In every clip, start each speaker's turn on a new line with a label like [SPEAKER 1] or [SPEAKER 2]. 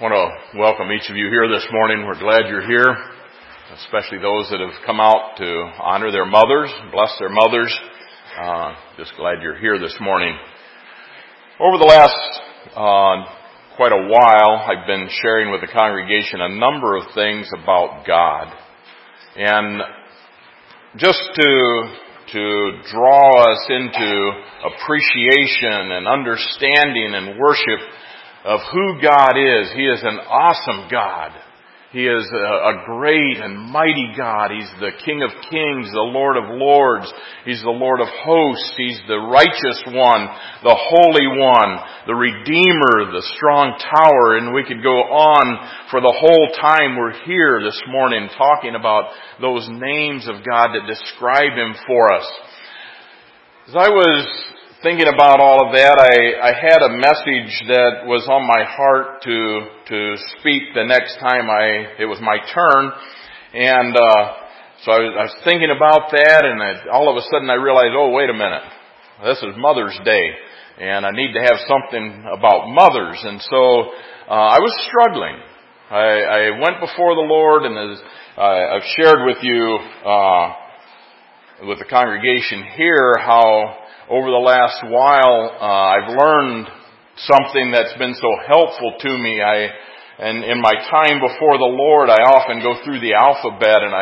[SPEAKER 1] I want to welcome each of you here this morning. We're glad you're here, especially those that have come out to honor their mothers, bless their mothers. Just glad you're here this morning. Over the last quite a while, I've been sharing with the congregation a number of things about God. And just to draw us into appreciation and understanding and worship of who God is. He is an awesome God. He is a great and mighty God. He's the King of Kings, the Lord of Lords. He's the Lord of Hosts. He's the righteous one, the Holy One, the Redeemer, the strong tower. And we could go on for the whole time we're here this morning talking about those names of God that describe Him for us. As I was thinking about all of that, I had a message that was on my heart to speak the next time it was my turn. And so I was thinking about that, and all of a sudden I realized, oh, wait a minute. This is Mother's Day, and I need to have something about mothers. And so I was struggling. I went before the Lord, and as I've shared with you, with the congregation here, how over the last while, I've learned something that's been so helpful to me. And in my time before the Lord, I often go through the alphabet and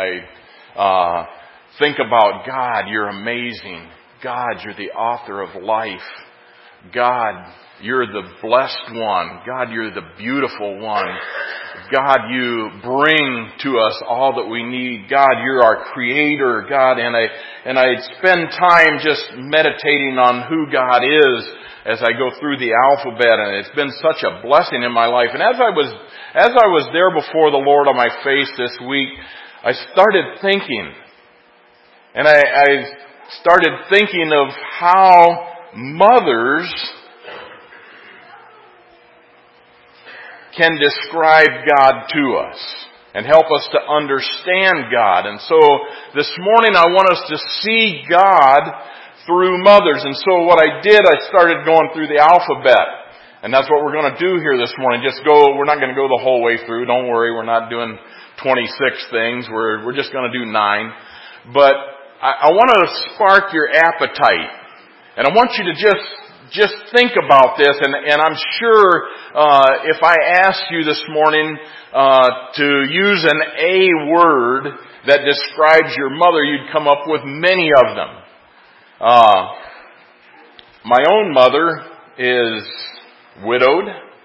[SPEAKER 1] I think about God, you're amazing. God, you're the author of life. God, you're the blessed one. God, you're the beautiful one. God, you bring to us all that we need. God, you're our creator. God, and I spend time just meditating on who God is as I go through the alphabet, and it's been such a blessing in my life. And as I was there before the Lord on my face this week, I started thinking, and I started thinking of how mothers can describe God to us and help us to understand God. And so this morning I want us to see God through mothers. And so what I did, I started going through the alphabet. And that's what we're going to do here this morning. We're not going to go the whole way through. Don't worry, we're not doing 26 things. We're just going to do 9. But I want to spark your appetite. And I want you to just think about this, and I'm sure if I asked you this morning to use an A word that describes your mother, you'd come up with many of them. My own mother is widowed.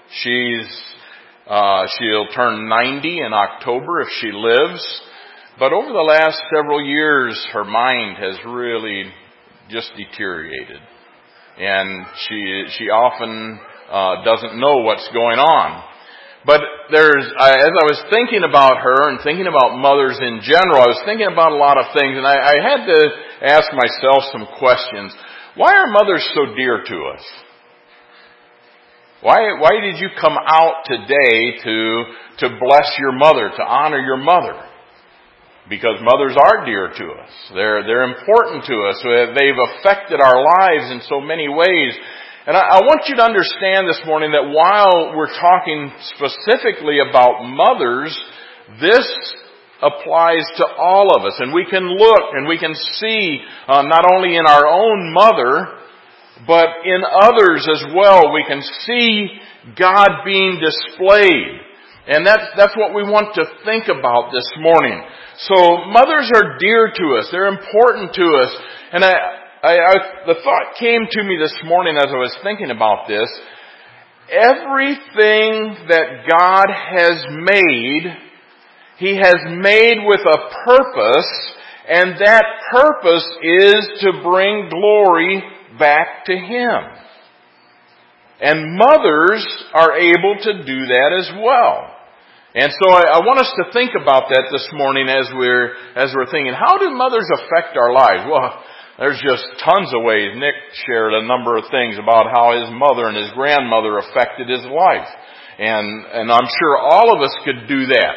[SPEAKER 1] She'll turn 90 in October if she lives. But over the last several years, her mind has really just deteriorated. And she often doesn't know what's going on. But as I was thinking about her and thinking about mothers in general, I was thinking about a lot of things, and I had to ask myself some questions. Why are mothers so dear to us? Why did you come out today to bless your mother, to honor your mother? Because mothers are dear to us. They're important to us. They've affected our lives in so many ways. And I want you to understand this morning that while we're talking specifically about mothers, this applies to all of us. And we can look and we can see not only in our own mother, but in others as well. We can see God being displayed. And that's what we want to think about this morning. So mothers are dear to us. They're important to us. And the thought came to me this morning as I was thinking about this. Everything that God has made, He has made with a purpose, and that purpose is to bring glory back to Him. And mothers are able to do that as well. And so I want us to think about that this morning as we're thinking, how do mothers affect our lives? Well, there's just tons of ways. Nick shared a number of things about how his mother and his grandmother affected his life. And I'm sure all of us could do that.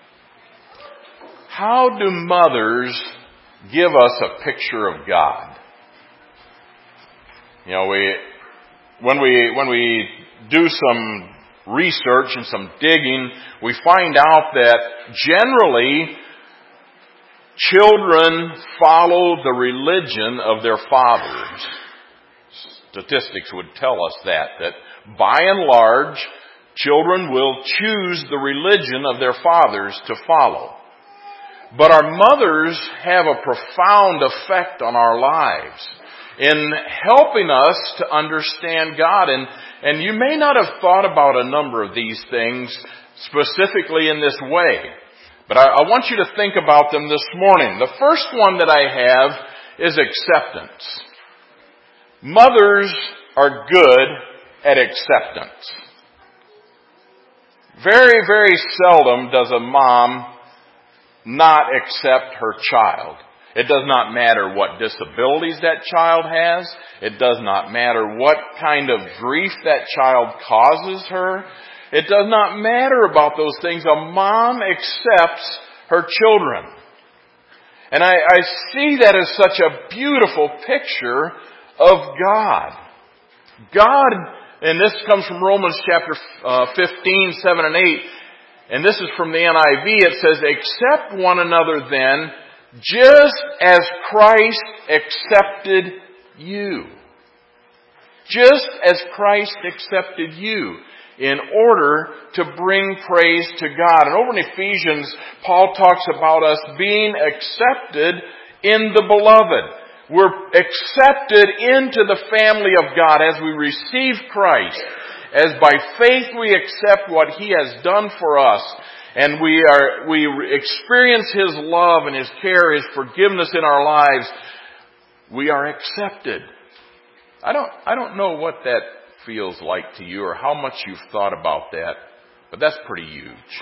[SPEAKER 1] How do mothers give us a picture of God? You know, when we do some research and some digging, we find out that generally children follow the religion of their fathers. Statistics would tell us that by and large, children will choose the religion of their fathers to follow. But our mothers have a profound effect on our lives in helping us to understand God. And you may not have thought about a number of these things specifically in this way, but I want you to think about them this morning. The first one that I have is acceptance. Mothers are good at acceptance. Very, very seldom does a mom not accept her child. It does not matter what disabilities that child has. It does not matter what kind of grief that child causes her. It does not matter about those things. A mom accepts her children. And I see that as such a beautiful picture of God. God, and this comes from Romans chapter 15, 7 and 8, and this is from the NIV. It says, "Accept one another then, just as Christ accepted you." Just as Christ accepted you in order to bring praise to God. And over in Ephesians, Paul talks about us being accepted in the beloved. We're accepted into the family of God as we receive Christ. As by faith we accept what He has done for us. And we experience His love and His care, His forgiveness in our lives. We are accepted. I don't know what that feels like to you or how much you've thought about that, but that's pretty huge.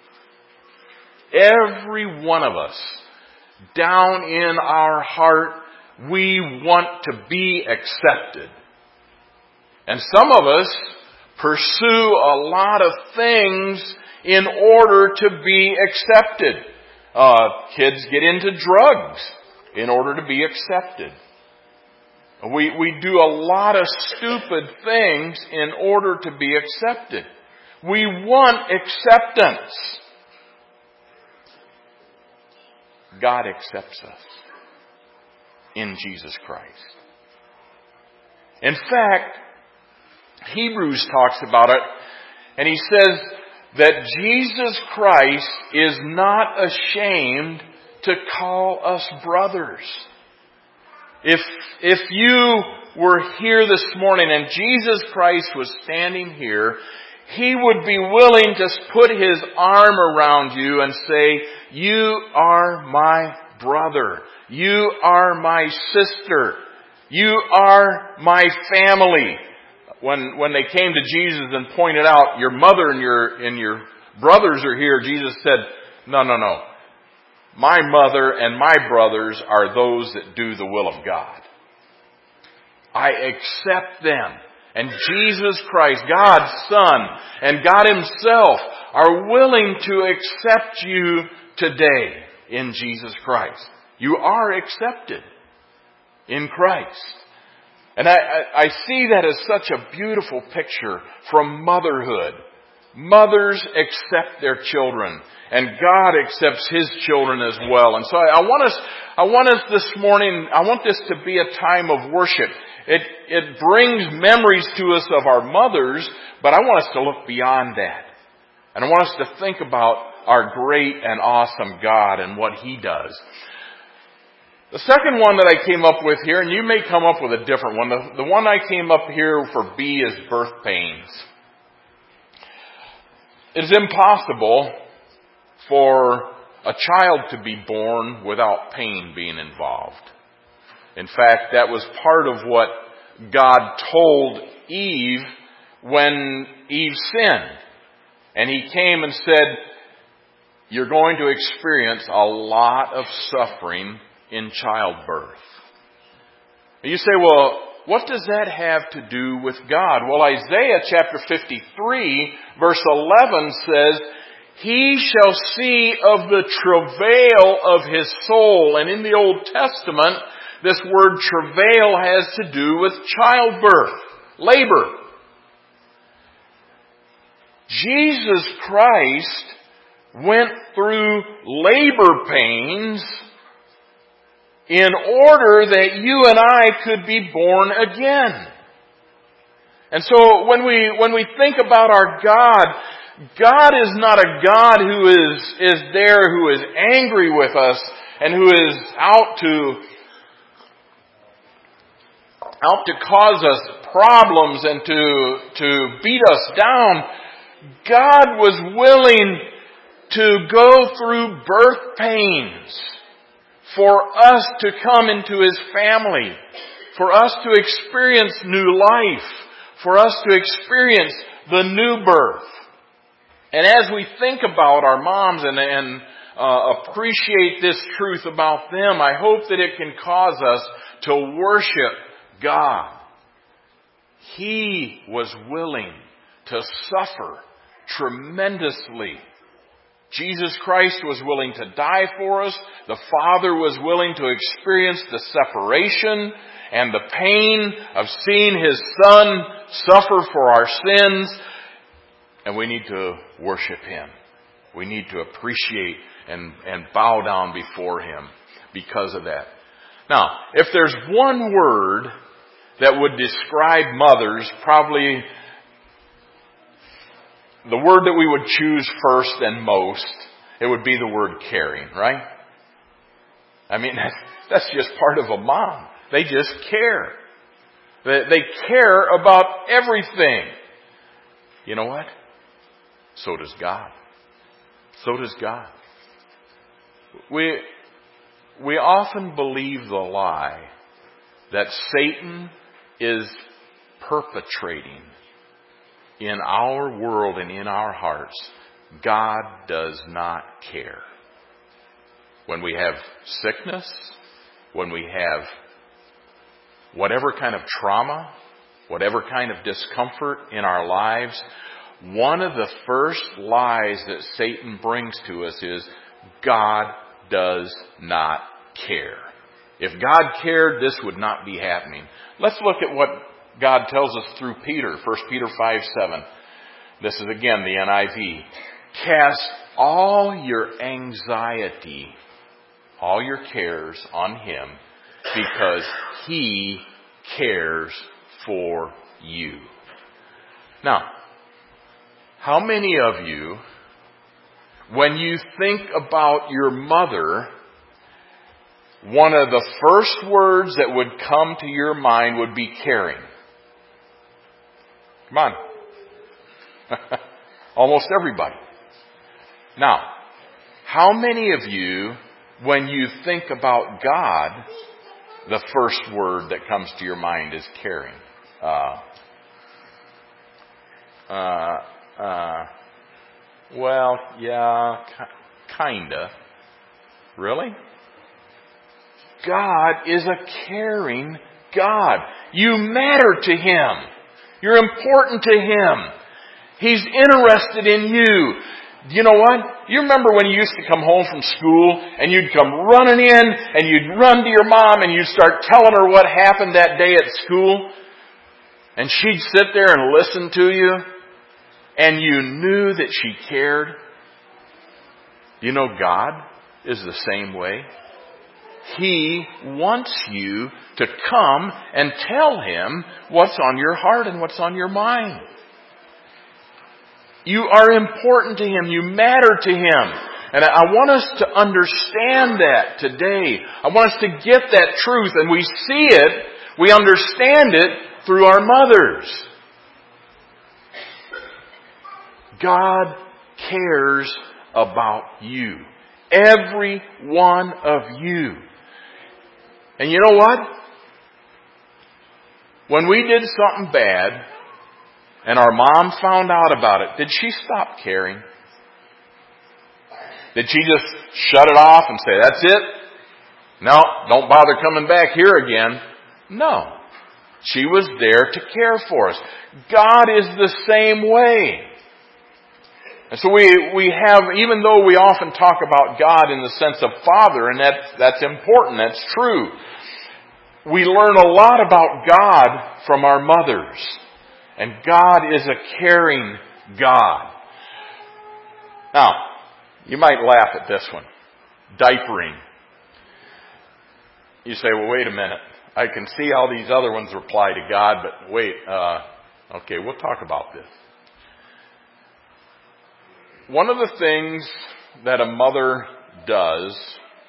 [SPEAKER 1] Every one of us, down in our heart, we want to be accepted. And some of us pursue a lot of things in order to be accepted. Kids get into drugs in order to be accepted. We do a lot of stupid things in order to be accepted. We want acceptance. God accepts us in Jesus Christ. In fact, Hebrews talks about it, and he says that Jesus Christ is not ashamed to call us brothers. If you were here this morning and Jesus Christ was standing here, He would be willing to put His arm around you and say, "You are my brother. You are my sister. You are my family." When they came to Jesus and pointed out, "Your mother and your brothers are here," Jesus said, No. My mother and my brothers are those that do the will of God. I accept them. And Jesus Christ, God's Son, and God Himself are willing to accept you today in Jesus Christ. You are accepted in Christ. And I see that as such a beautiful picture from motherhood. Mothers accept their children, and God accepts His children as well. And so I want us this morning, I want this to be a time of worship. It brings memories to us of our mothers, but I want us to look beyond that. And I want us to think about our great and awesome God and what He does. The second one that I came up with here, and you may come up with a different one. The one I came up here for B is birth pains. It is impossible for a child to be born without pain being involved. In fact, that was part of what God told Eve when Eve sinned. And He came and said, "You're going to experience a lot of suffering in childbirth." You say, "Well, what does that have to do with God?" Well, Isaiah chapter 53 verse 11 says, "He shall see of the travail of His soul." And in the Old Testament, this word travail has to do with childbirth, labor. Jesus Christ went through labor pains in order that you and I could be born again. And so when we think about our God, God is not a God who is there, who is angry with us and who is out to cause us problems and to beat us down. God was willing to go through birth pains for us to come into His family, for us to experience new life, for us to experience the new birth. And as we think about our moms and appreciate this truth about them, I hope that it can cause us to worship God. He was willing to suffer tremendously. Jesus Christ was willing to die for us. The Father was willing to experience the separation and the pain of seeing His Son suffer for our sins. And we need to worship Him. We need to appreciate and bow down before Him because of that. Now, if there's one word that would describe mothers, probably the word that we would choose first and most, it would be the word caring, right? I mean, that's just part of a mom. They just care. They care about everything. You know what? So does God. So does God. We often believe the lie that Satan is perpetrating in our world and in our hearts. God does not care. When we have sickness, when we have whatever kind of trauma, whatever kind of discomfort in our lives, one of the first lies that Satan brings to us is, God does not care. If God cared, this would not be happening. Let's look at what God tells us through Peter, 1 Peter 5:7. This is again the NIV. Cast all your anxiety, all your cares on Him, because He cares for you. Now, how many of you, when you think about your mother, one of the first words that would come to your mind would be caring? Come on. Almost everybody. Now, how many of you, when you think about God, the first word that comes to your mind is caring? Well, yeah, kinda. Really? God is a caring God. You matter to Him. You're important to Him. He's interested in you. You know what? You remember when you used to come home from school and you'd come running in and you'd run to your mom and you'd start telling her what happened that day at school? And she'd sit there and listen to you and you knew that she cared. You know, God is the same way. He wants you to come and tell Him what's on your heart and what's on your mind. You are important to Him. You matter to Him. And I want us to understand that today. I want us to get that truth. And we see it, we understand it through our mothers. God cares about you. Every one of you. And you know what? When we did something bad and our mom found out about it, did she stop caring? Did she just shut it off and say, that's it? No, don't bother coming back here again. No. She was there to care for us. God is the same way. And so we have, even though we often talk about God in the sense of Father, and that's important, that's true, we learn a lot about God from our mothers. And God is a caring God. Now, you might laugh at this one. Diapering. You say, well, wait a minute. I can see how these other ones reply to God, but wait, okay, we'll talk about this. One of the things that a mother does,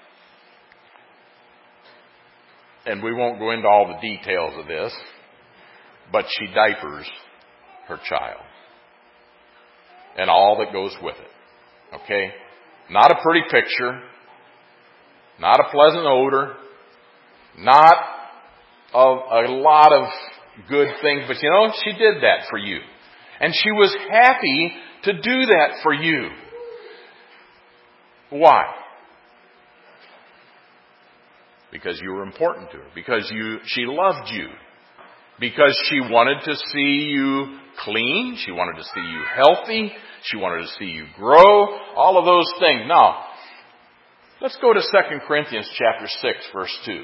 [SPEAKER 1] and we won't go into all the details of this, but she diapers her child. And all that goes with it. Okay? Not a pretty picture. Not a pleasant odor. Not a lot of good things. But you know, she did that for you. And she was happy to do that for you. Why? Because you were important to her. Because she loved you. Because she wanted to see you clean. She wanted to see you healthy. She wanted to see you grow. All of those things. Now, let's go to 2 Corinthians chapter 6, verse 2.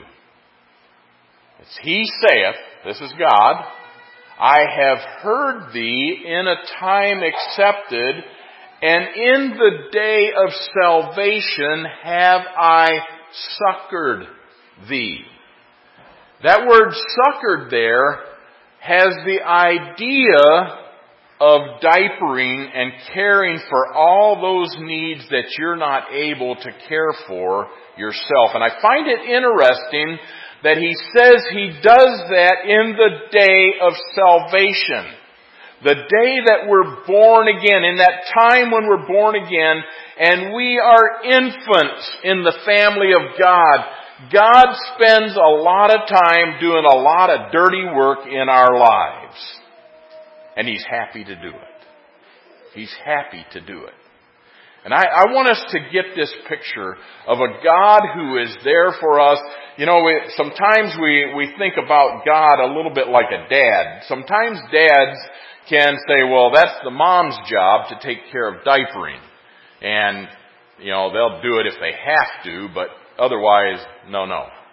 [SPEAKER 1] It's, He saith, this is God, I have heard thee in a time accepted, and in the day of salvation have I succored thee. That word succored there has the idea of diapering and caring for all those needs that you're not able to care for yourself. And I find it interesting that he says he does that in the day of salvation. The day that we're born again, in that time when we're born again, and we are infants in the family of God. God spends a lot of time doing a lot of dirty work in our lives. And He's happy to do it. He's happy to do it. And I want us to get this picture of a God who is there for us. You know, sometimes we think about God a little bit like a dad. Sometimes dads can say, well, that's the mom's job to take care of diapering. And, you know, they'll do it if they have to, but otherwise, no.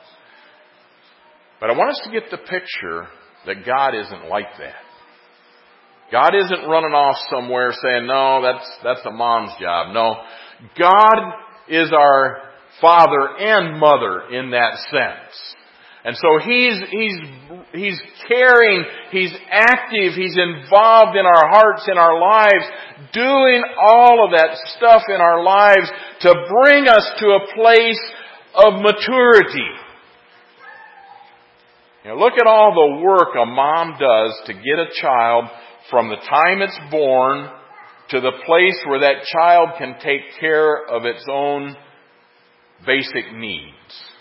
[SPEAKER 1] But I want us to get the picture that God isn't like that. God isn't running off somewhere saying, no, that's the mom's job. No, God is our father and mother in that sense. And so He's caring, He's active, He's involved in our hearts, in our lives, doing all of that stuff in our lives to bring us to a place of maturity. You know, look at all the work a mom does to get a child from the time it's born to the place where that child can take care of its own basic needs.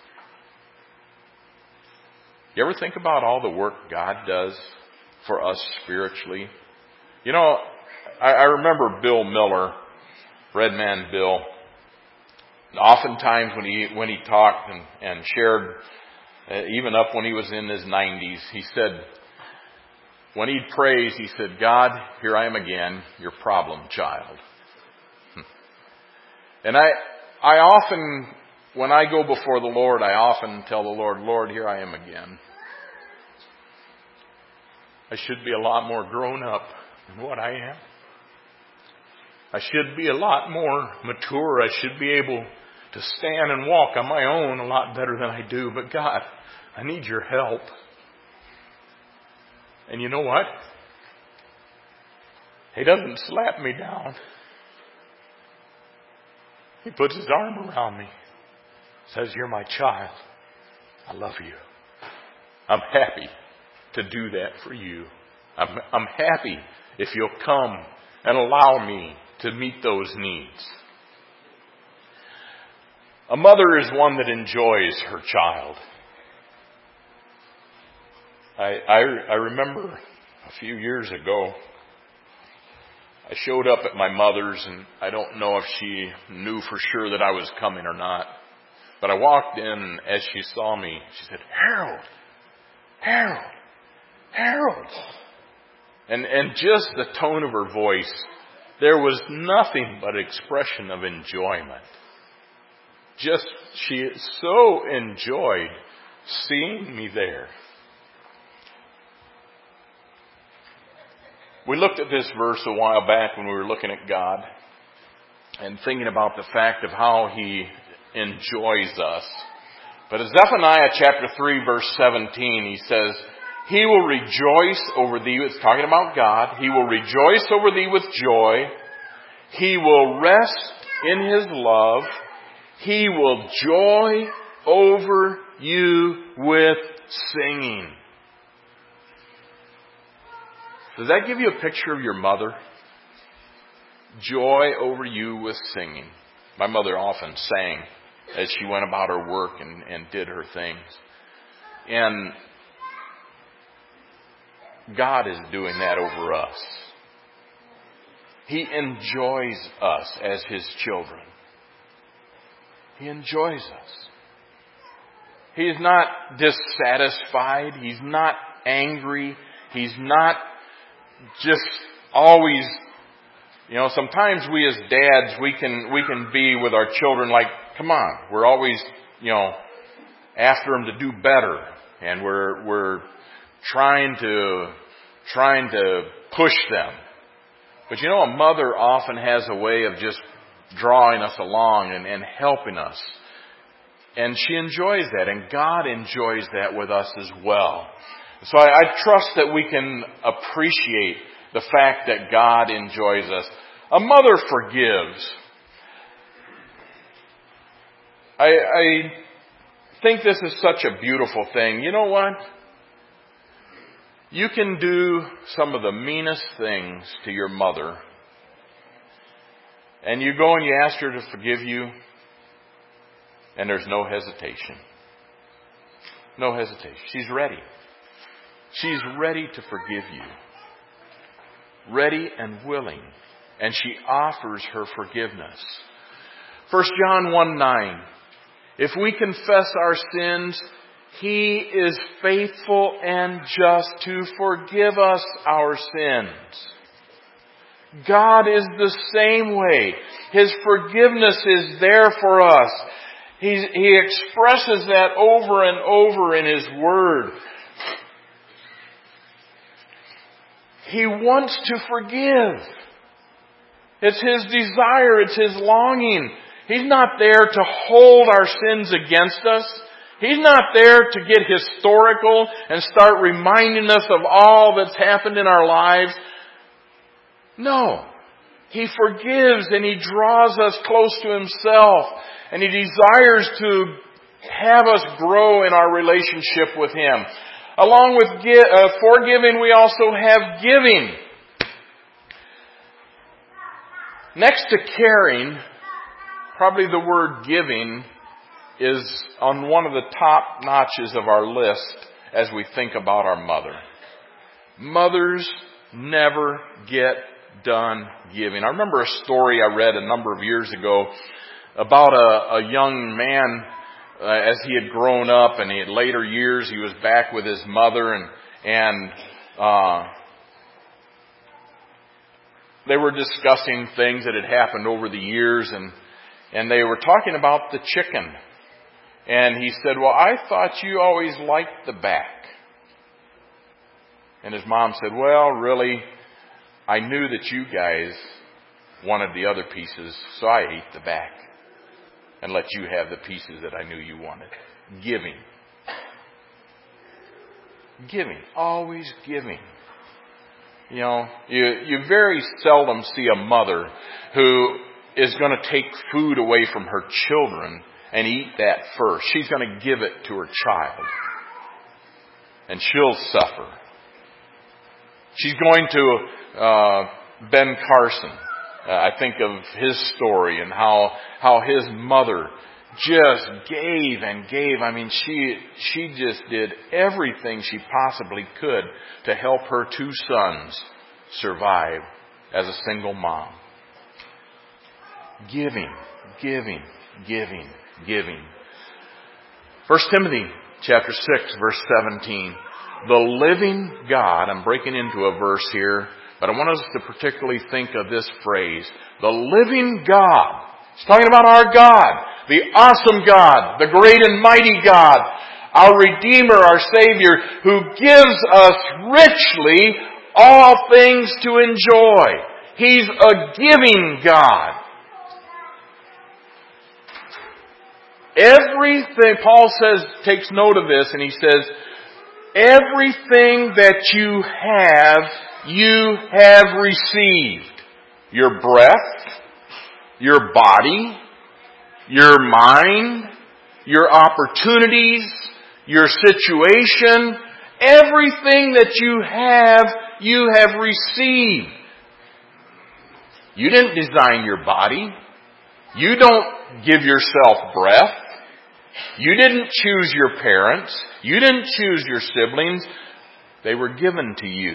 [SPEAKER 1] You ever think about all the work God does for us spiritually? You know, I remember Bill Miller, Red Man Bill. Oftentimes when he talked and shared, even up when he was in his 90s, he said, when he'd praise, he said, God, here I am again, your problem child. And I often, when I go before the Lord, I often tell the Lord, Lord, here I am again. I should be a lot more grown up than what I am. I should be a lot more mature. I should be able to stand and walk on my own a lot better than I do. But God, I need your help. And you know what? He doesn't slap me down. He puts His arm around me. Says, you're my child. I love you. I'm happy to do that for you. I'm happy if you'll come and allow me to meet those needs. A mother is one that enjoys her child. I remember a few years ago, I showed up at my mother's, and I don't know if she knew for sure that I was coming or not. But I walked in, and as she saw me, she said, Harold. And just the tone of her voice, there was nothing but expression of enjoyment. Just, she so enjoyed seeing me there. We looked at this verse a while back when we were looking at God. and thinking about the fact of how He enjoys us. But in Zephaniah chapter 3 verse 17, He says, He will rejoice over thee. It's talking about God. He will rejoice over thee with joy. He will rest in His love. He will joy over you with singing. Does that give you a picture of your mother? Joy over you with singing. My mother often sang as she went about her work and did her things. And God is doing that over us. He enjoys us as His children. He enjoys us. He is not dissatisfied. He's not angry. He's not just always, sometimes we as dads, we can be with our children like, come on, we're always, after them to do better. And we're trying to push them. But a mother often has a way of just drawing us along and helping us. And she enjoys that, and God enjoys that with us as well. So I trust that we can appreciate the fact that God enjoys us. A mother forgives. I think this is such a beautiful thing. You know what? You can do some of the meanest things to your mother, and you go and you ask her to forgive you, and there's no hesitation. No hesitation. She's ready. She's ready to forgive you. Ready and willing. And she offers her forgiveness. 1 John 1:9. If we confess our sins, He is faithful and just to forgive us our sins. God is the same way. His forgiveness is there for us. He expresses that over and over in His Word. He wants to forgive. It's His desire. It's His longing. He's not there to hold our sins against us. He's not there to get historical and start reminding us of all that's happened in our lives. No. He forgives and He draws us close to Himself. And He desires to have us grow in our relationship with Him. Along with forgiving, we also have giving. Next to caring, probably the word giving is on one of the top notches of our list as we think about our mother. Mothers never get done giving. I remember a story I read a number of years ago about a young man as he had grown up, and in later years he was back with his mother, and they were discussing things that had happened over the years, and they were talking about the chicken. And he said, well, I thought you always liked the back. And his mom said, well, really, I knew that you guys wanted the other pieces, so I ate the back and let you have the pieces that I knew you wanted. Giving. Giving. Always giving. You very seldom see a mother who is going to take food away from her children and eat that first. She's going to give it to her child. And she'll suffer. She's going to Ben Carson. I think of his story and how his mother just gave and gave. I mean, she just did everything she possibly could to help her two sons survive as a single mom. Giving, giving, giving, giving. 1 Timothy chapter 6, verse 17. The living God, I'm breaking into a verse here, but I want us to particularly think of this phrase. The living God. It's talking about our God. The awesome God. The great and mighty God. Our Redeemer, our Savior, who gives us richly all things to enjoy. He's a giving God. Everything, Paul says, takes note of this, and he says, everything that you have received. Your breath, your body, your mind, your opportunities, your situation, everything that you have received. You didn't design your body. You don't give yourself breath. You didn't choose your parents. You didn't choose your siblings. They were given to you.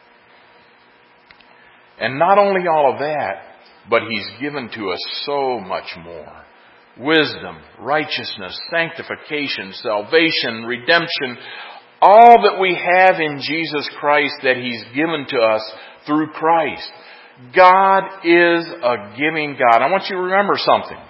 [SPEAKER 1] And not only all of that, but He's given to us so much more. Wisdom, righteousness, sanctification, salvation, redemption, all that we have in Jesus Christ that He's given to us through Christ. God is a giving God. I want you to remember something.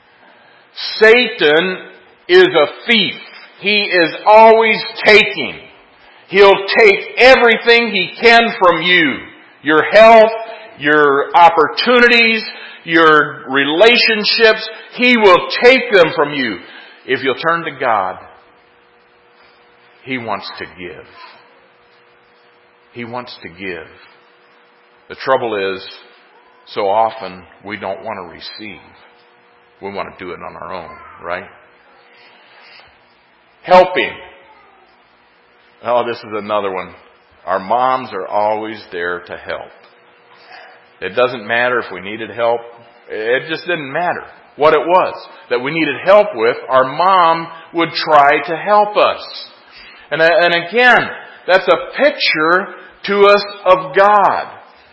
[SPEAKER 1] Satan is a thief. He is always taking. He'll take everything he can from you. Your health, your opportunities, your relationships. He will take them from you. If you'll turn to God, He wants to give. He wants to give. The trouble is, so often we don't want to receive. We want to do it on our own, right? Helping. Oh, this is another one. Our moms are always there to help. It doesn't matter if we needed help. It just didn't matter what it was that we needed help with. Our mom would try to help us. And again, that's a picture to us of God.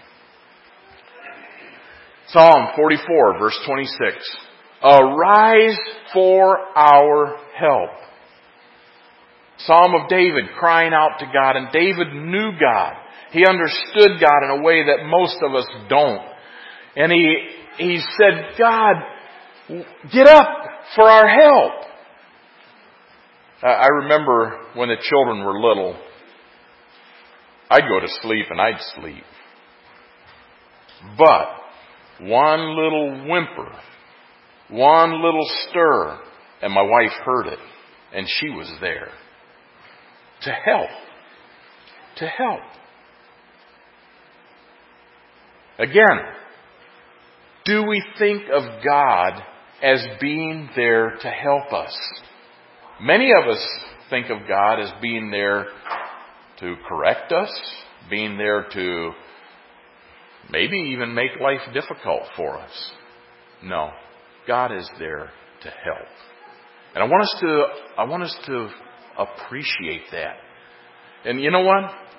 [SPEAKER 1] Psalm 44, verse 26. Arise for our help. Psalm of David crying out to God. And David knew God. He understood God in a way that most of us don't. And he said, God, get up for our help. I remember when the children were little, I'd go to sleep and I'd sleep. But one little whimper, one little stir, and my wife heard it, and she was there to help. To help. Again, do we think of God as being there to help us? Many of us think of God as being there to correct us, being there to maybe even make life difficult for us. No, God is there to help. And I want us to appreciate that. And you know what?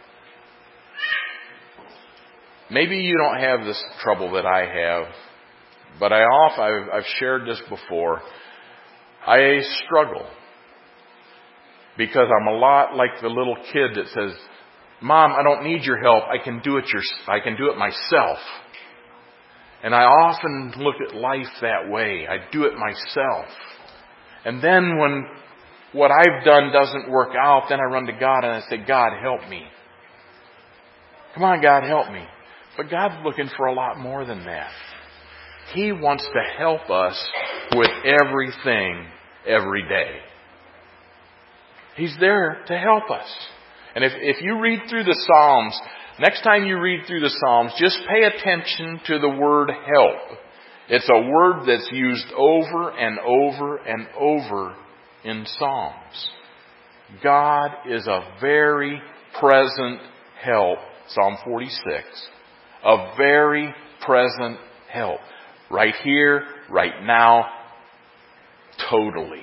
[SPEAKER 1] Maybe you don't have this trouble that I have, but I've shared this before. I struggle because I'm a lot like the little kid that says, Mom, I don't need your help. I can do it myself. And I often look at life that way. I do it myself. And then when what I've done doesn't work out, then I run to God and I say, God, help me. Come on, God, help me. But God's looking for a lot more than that. He wants to help us with everything every day. He's there to help us. And if you read through the Psalms, next time you read through the Psalms, just pay attention to the word help. It's a word that's used over and over and over in Psalms. God is a very present help. Psalm 46. A very present help. Right here, right now, totally.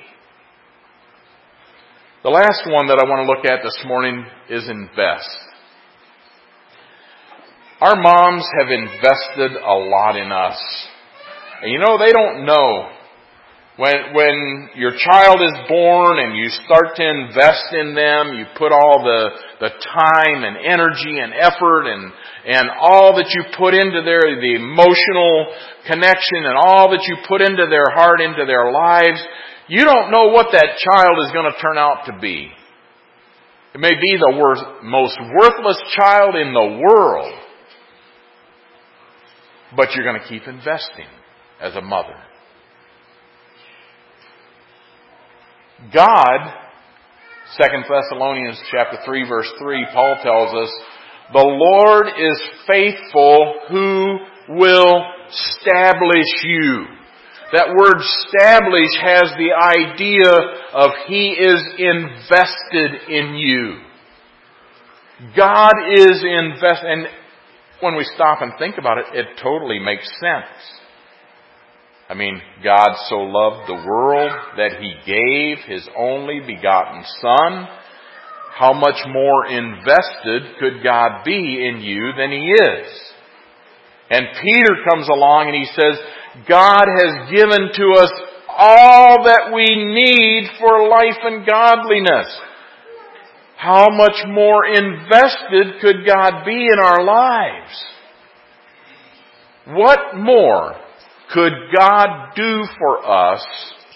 [SPEAKER 1] The last one that I want to look at this morning is invest. Our moms have invested a lot in us. And you know, they don't know. When your child is born and you start to invest in them, you put all the time and energy and effort and all that you put into the emotional connection and all that you put into their heart, into their lives, you don't know what that child is going to turn out to be. It may be the most worthless child in the world, but you're going to keep investing as a mother. God, 2 Thessalonians chapter 3, verse 3, Paul tells us, the Lord is faithful who will establish you. That word establish has the idea of He is invested in you. God is invested. And when we stop and think about it, it totally makes sense. I mean, God so loved the world that He gave His only begotten Son. How much more invested could God be in you than He is? And Peter comes along and he says, God has given to us all that we need for life and godliness. How much more invested could God be in our lives? What more could God do for us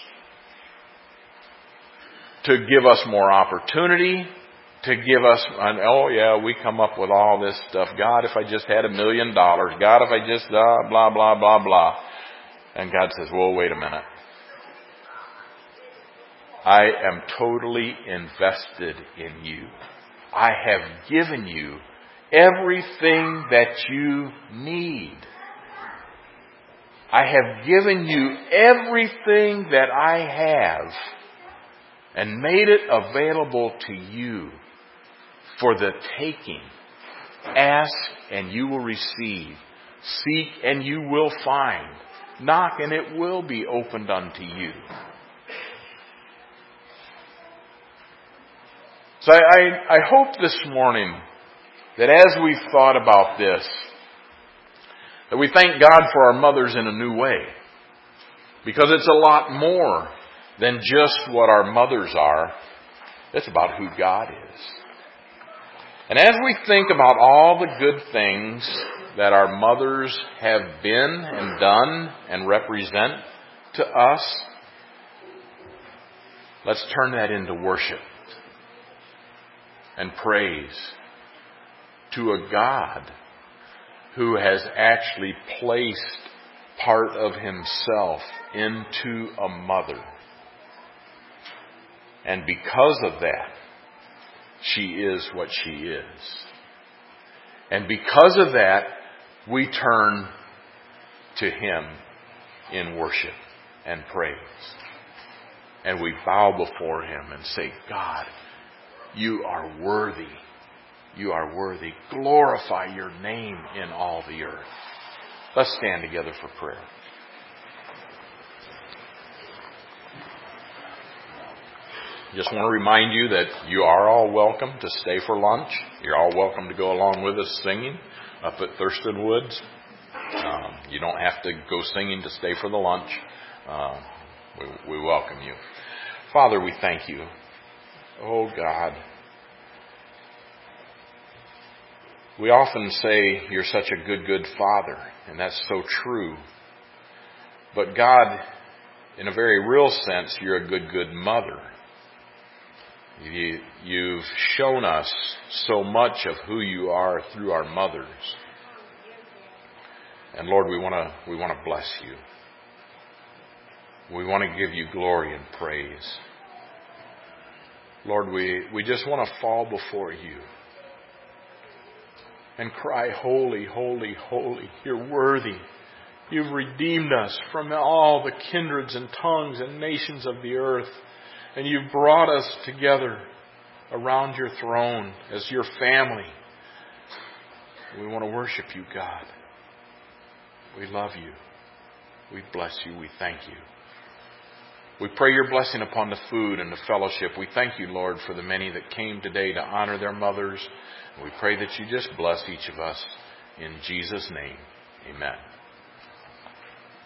[SPEAKER 1] to give us more opportunity? To give us, we come up with all this stuff. God, if I just had $1 million. God, if I just blah, blah, blah, blah. And God says, whoa, wait a minute. I am totally invested in you. I have given you everything that you need. I have given you everything that I have and made it available to you for the taking. Ask and you will receive. Seek and you will find. Knock and it will be opened unto you. So I hope this morning that as we've thought about this, that we thank God for our mothers in a new way. Because it's a lot more than just what our mothers are. It's about who God is. And as we think about all the good things that our mothers have been and done and represent to us, let's turn that into worship and praise to a God who has actually placed part of Himself into a mother. And because of that, she is what she is. And because of that, we turn to Him in worship and praise. And we bow before Him and say, God, you are worthy. You are worthy. Glorify your name in all the earth. Let's stand together for prayer. Just want to remind you that you are all welcome to stay for lunch. You're all welcome to go along with us singing up at Thurston Woods. You don't have to go singing to stay for the lunch. We welcome you. Father, we thank you. Oh God. We often say you're such a good Father, and that's so true. But God, in a very real sense, you're a good mother. You've shown us so much of who you are through our mothers. And Lord, we want to bless you. We want to give you glory and praise. Lord, we just want to fall before you and cry, holy, holy, holy. You're worthy. You've redeemed us from all the kindreds and tongues and nations of the earth. And you've brought us together around your throne as your family. We want to worship you, God. We love you. We bless you. We thank you. We pray your blessing upon the food and the fellowship. We thank you, Lord, for the many that came today to honor their mothers. We pray that you just bless each of us. In Jesus' name, amen.